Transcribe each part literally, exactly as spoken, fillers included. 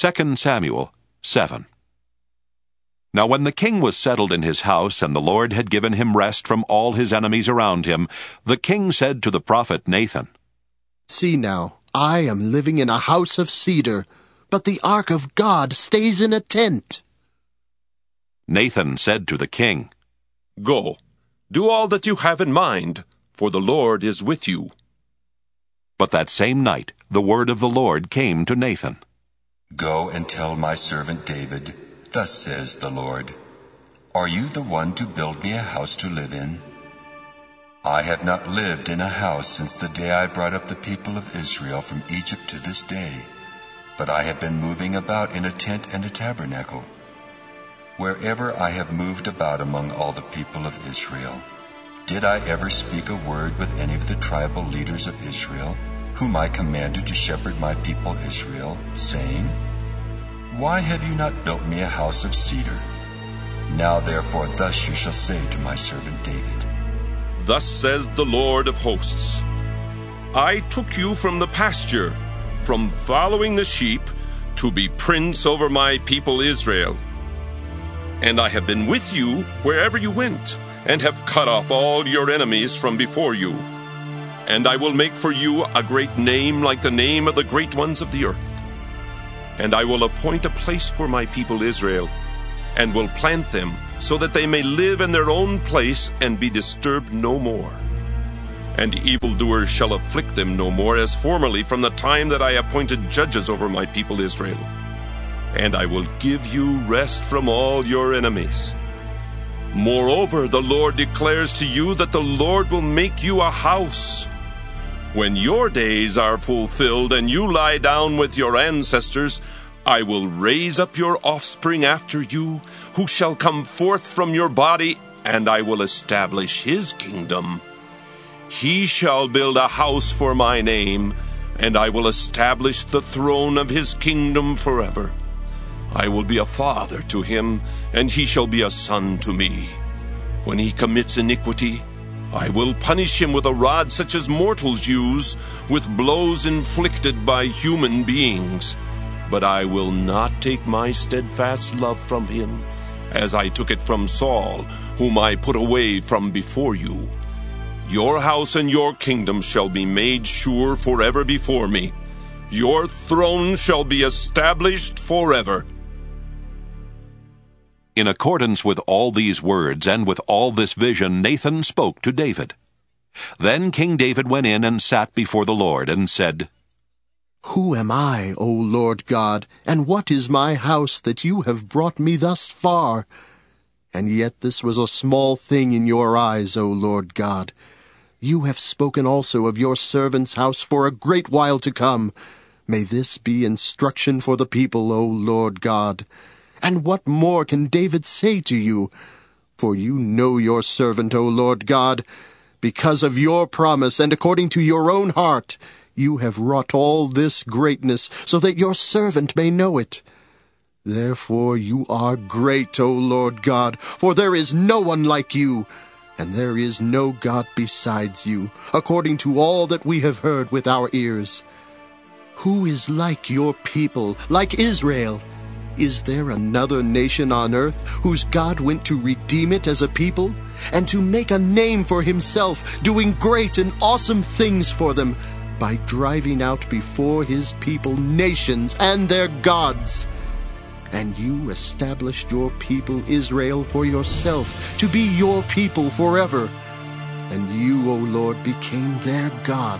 Second Samuel seven. Now when the king was settled in his house, and the Lord had given him rest from all his enemies around him, the king said to the prophet Nathan, See now, I am living in a house of cedar, but the ark of God stays in a tent. Nathan said to the king, Go, do all that you have in mind, for the Lord is with you. But that same night the word of the Lord came to Nathan. Go and tell my servant David, Thus says the Lord, Are you the one to build me a house to live in? I have not lived in a house since the day I brought up the people of Israel from Egypt to this day, but I have been moving about in a tent and a tabernacle. Wherever I have moved about among all the people of Israel, did I ever speak a word with any of the tribal leaders of Israel, whom I commanded to shepherd my people Israel, saying, Why have you not built me a house of cedar? Now therefore thus you shall say to my servant David, Thus says the Lord of hosts, I took you from the pasture, from following the sheep, to be prince over my people Israel. And I have been with you wherever you went, and have cut off all your enemies from before you. And I will make for you a great name like the name of the great ones of the earth. And I will appoint a place for my people Israel, and will plant them, so that they may live in their own place and be disturbed no more. And evildoers shall afflict them no more, as formerly from the time that I appointed judges over my people Israel. And I will give you rest from all your enemies. Moreover, the Lord declares to you that the Lord will make you a house. When your days are fulfilled and you lie down with your ancestors, I will raise up your offspring after you, who shall come forth from your body, and I will establish his kingdom. He shall build a house for my name, and I will establish the throne of his kingdom forever. I will be a father to him, and he shall be a son to me. When he commits iniquity, I will punish him with a rod such as mortals use, with blows inflicted by human beings. But I will not take my steadfast love from him, as I took it from Saul, whom I put away from before you. Your house and your kingdom shall be made sure forever before me. Your throne shall be established forever. In accordance with all these words and with all this vision, Nathan spoke to David. Then King David went in and sat before the Lord and said, Who am I, O Lord God, and what is my house that you have brought me thus far? And yet this was a small thing in your eyes, O Lord God. You have spoken also of your servant's house for a great while to come. May this be instruction for the people, O Lord God. And what more can David say to you? For you know your servant, O Lord God. Because of your promise and according to your own heart, you have wrought all this greatness, so that your servant may know it. Therefore you are great, O Lord God, for there is no one like you, and there is no God besides you, according to all that we have heard with our ears. Who is like your people, like Israel? Is there another nation on earth whose God went to redeem it as a people, and to make a name for himself, doing great and awesome things for them, by driving out before his people nations and their gods? And you established your people Israel for yourself, to be your people forever. And you, O Lord, became their God.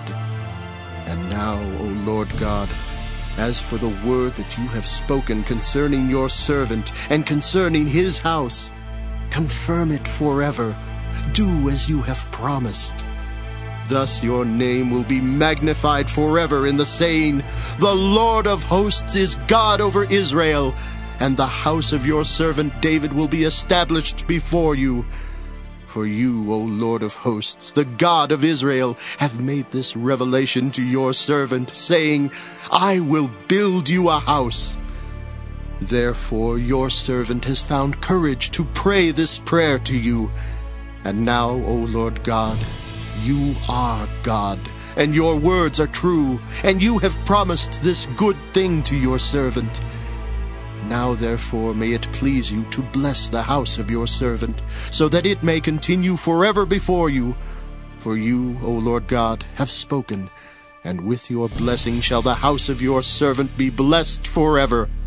And now, O Lord God, as for the word that you have spoken concerning your servant and concerning his house, confirm it forever. Do as you have promised. Thus your name will be magnified forever in the saying, The Lord of hosts is God over Israel, and the house of your servant David will be established before you. For you, O Lord of hosts, the God of Israel, have made this revelation to your servant, saying, I will build you a house. Therefore your servant has found courage to pray this prayer to you. And now, O Lord God, you are God, and your words are true, and you have promised this good thing to your servant. Now therefore may it please you to bless the house of your servant, so that it may continue forever before you. For you, O Lord God, have spoken, and with your blessing shall the house of your servant be blessed forever.